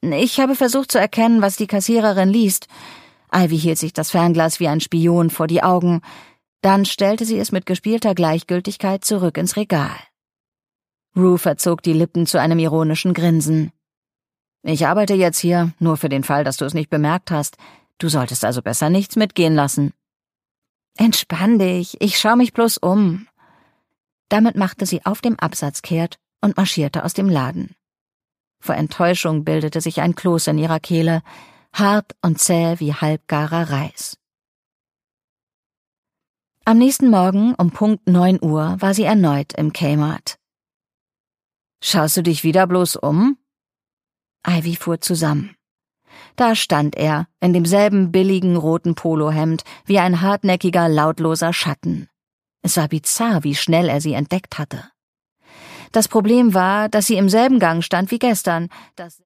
Ich habe versucht zu erkennen, was die Kassiererin liest. Ivy hielt sich das Fernglas wie ein Spion vor die Augen. Dann stellte sie es mit gespielter Gleichgültigkeit zurück ins Regal. Rue verzog die Lippen zu einem ironischen Grinsen. »Ich arbeite jetzt hier, nur für den Fall, dass du es nicht bemerkt hast. Du solltest also besser nichts mitgehen lassen.« »Entspann dich, ich schau mich bloß um.« Damit machte sie auf dem Absatz kehrt und marschierte aus dem Laden. Vor Enttäuschung bildete sich ein Kloß in ihrer Kehle, hart und zäh wie halbgarer Reis. Am nächsten Morgen um Punkt 9 Uhr war sie erneut im Kmart. »Schaust du dich wieder bloß um?« Ivy fuhr zusammen. Da stand er, in demselben billigen roten Polohemd, wie ein hartnäckiger, lautloser Schatten. Es war bizarr, wie schnell er sie entdeckt hatte. Das Problem war, dass sie im selben Gang stand wie gestern.